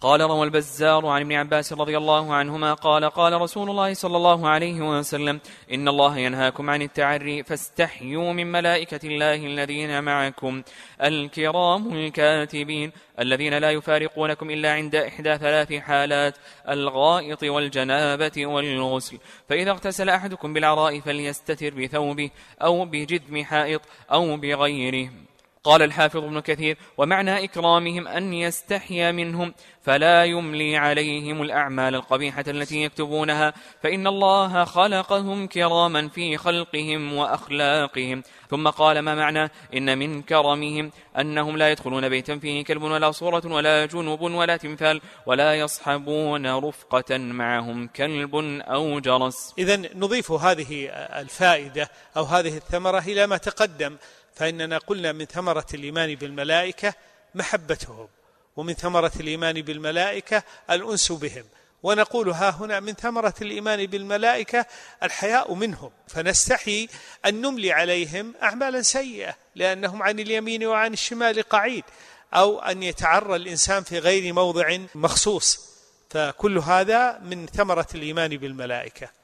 قال روى البزار عن ابن عباس رضي الله عنهما قال قال رسول الله صلى الله عليه وسلم إن الله ينهاكم عن التعري فاستحيوا من ملائكة الله الذين معكم الكرام الكاتبين الذين لا يفارقونكم إلا عند إحدى ثلاث حالات: الغائط والجنابة والغسل. فإذا اغتسل أحدكم بالعراء فليستتر بثوبه أو بجدم حائط أو بغيره. قال الحافظ ابن كثير: ومعنى إكرامهم أن يستحيا منهم فلا يملي عليهم الأعمال القبيحة التي يكتبونها، فإن الله خلقهم كراما في خلقهم وأخلاقهم. ثم قال: ما معنى إن من كرمهم أنهم لا يدخلون بيتا فيه كلب ولا صورة ولا جنب ولا تمثال ولا يصحبون رفقة معهم كلب أو جرس. إذن نضيف هذه الفائدة أو هذه الثمرة إلى ما تقدم، فإننا قلنا من ثمرة الإيمان بالملائكة محبتهم، ومن ثمرة الإيمان بالملائكة الأنس بهم، ونقول ها هنا من ثمرة الإيمان بالملائكة الحياء منهم، فنستحي أن نملي عليهم أعمالا سيئة لأنهم عن اليمين وعن الشمال قعيد، أو أن يتعرى الإنسان في غير موضع مخصوص، فكل هذا من ثمرة الإيمان بالملائكة.